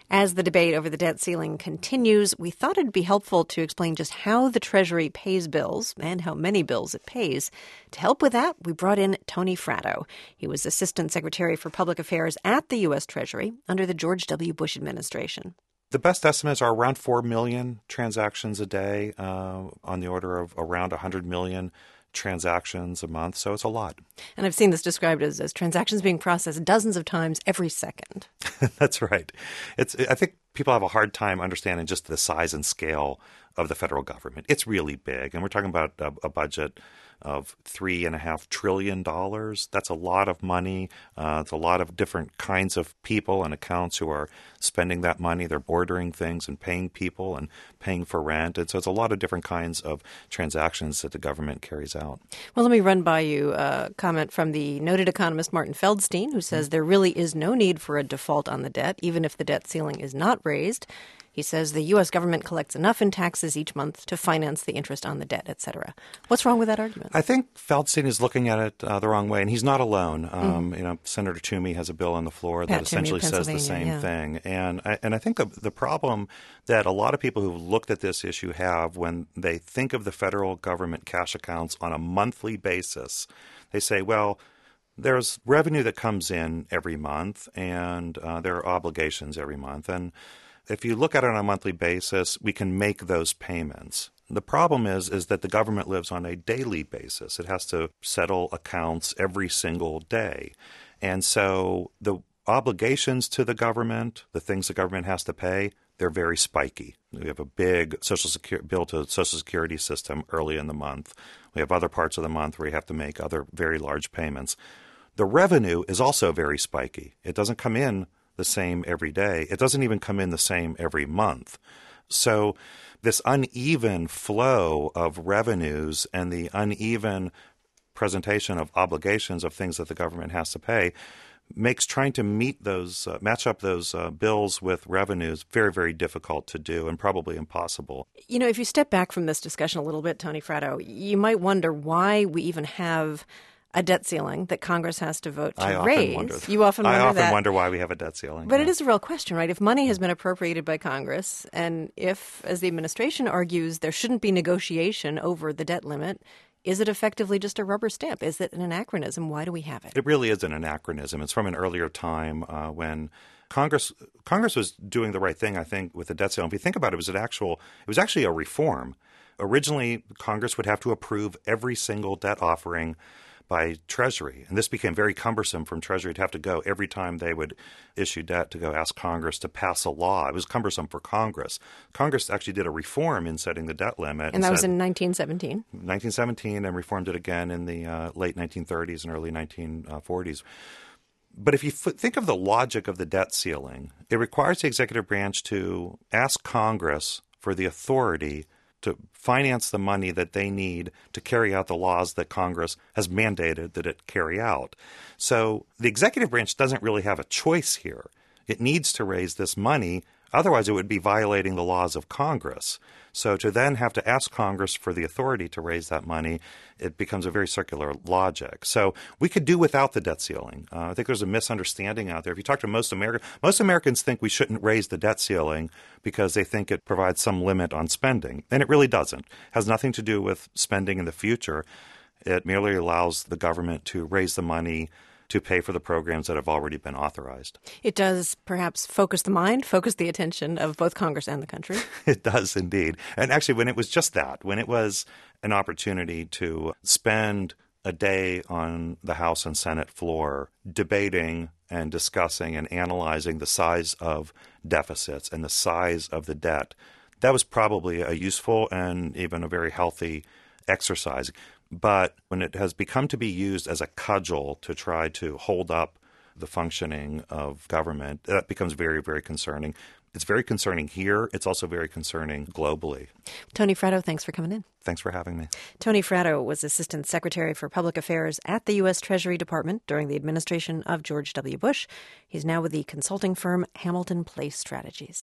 As the debate over the debt ceiling continues, we thought it'd be helpful to explain just how the Treasury pays bills and how many bills it pays. To help with that, we brought in Tony Fratto. He was Assistant Secretary for Public Affairs at the U.S. Treasury under the George W. Bush administration. The best estimates are around 4 million transactions a day, on the order of around 100 million transactions a month. So it's a lot. And I've seen this described as transactions being processed dozens of times every second. That's right. I think people have a hard time understanding just the size and scale of the federal government. It's really big. And we're talking about a budget of $3.5 trillion. That's a lot of money. It's a lot of different kinds of people and accounts who are spending that money. They're ordering things and paying people and paying for rent. And so it's a lot of different kinds of transactions that the government carries out. Well, let me run by you a comment from the noted economist Martin Feldstein, who says there really is no need for a default on the debt, even if the debt ceiling is not raised. He says the U.S. government collects enough in taxes each month to finance the interest on the debt, et cetera. What's wrong with that argument? I think Feldstein is looking at it the wrong way, and he's not alone. Senator Toomey has a bill on the floor that essentially says the same thing. And I think the problem that a lot of people who've looked at this issue have when they think of the federal government cash accounts on a monthly basis, they say, well, there's revenue that comes in every month, and there are obligations every month. And if you look at it on a monthly basis, we can make those payments. The problem is that the government lives on a daily basis. It has to settle accounts every single day. And so the obligations to the government, the things the government has to pay, they're very spiky. We have a big bill to Social Security system early in the month. We have other parts of the month where you have to make other very large payments. The revenue is also very spiky. It doesn't come in the same every day. It doesn't even come in the same every month. So this uneven flow of revenues and the uneven presentation of obligations of things that the government has to pay makes trying to meet those, match up those bills with revenues very, very difficult to do and probably impossible. You know, if you step back from this discussion a little bit, Tony Fratto, you might wonder why we even have a debt ceiling that Congress has to vote to raise. You often wonder that. I often wonder why we have a debt ceiling. But it is a real question, right? If money has been appropriated by Congress, and if, as the administration argues, there shouldn't be negotiation over the debt limit, is it effectively just a rubber stamp? Is it an anachronism? Why do we have it? It really is an anachronism. It's from an earlier time when Congress was doing the right thing, I think, with the debt ceiling. If you think about it, it was actually a reform. Originally, Congress would have to approve every single debt offering by Treasury. And this became very cumbersome from Treasury to have to go every time they would issue debt to go ask Congress to pass a law. It was cumbersome for Congress. Congress actually did a reform in setting the debt limit. And that was in 1917? 1917, and reformed it again in the late 1930s and early 1940s. But if you think of the logic of the debt ceiling, it requires the executive branch to ask Congress for the authority to finance the money that they need to carry out the laws that Congress has mandated that it carry out. So the executive branch doesn't really have a choice here. It needs to raise this money. Otherwise, it would be violating the laws of Congress. So to then have to ask Congress for the authority to raise that money, it becomes a very circular logic. So we could do without the debt ceiling. I think there's a misunderstanding out there. If you talk to most Americans think we shouldn't raise the debt ceiling because they think it provides some limit on spending. And it really doesn't. It has nothing to do with spending in the future. It merely allows the government to raise the money to pay for the programs that have already been authorized. It does perhaps focus the mind, focus the attention of both Congress and the country. It does indeed. And actually, when it was just that, when it was an opportunity to spend a day on the House and Senate floor debating and discussing and analyzing the size of deficits and the size of the debt, that was probably a useful and even a very healthy exercise. But when it has become to be used as a cudgel to try to hold up the functioning of government, that becomes very, very concerning. It's very concerning here. It's also very concerning globally. Tony Fratto, thanks for coming in. Thanks for having me. Tony Fratto was Assistant Secretary for Public Affairs at the U.S. Treasury Department during the administration of George W. Bush. He's now with the consulting firm Hamilton Place Strategies.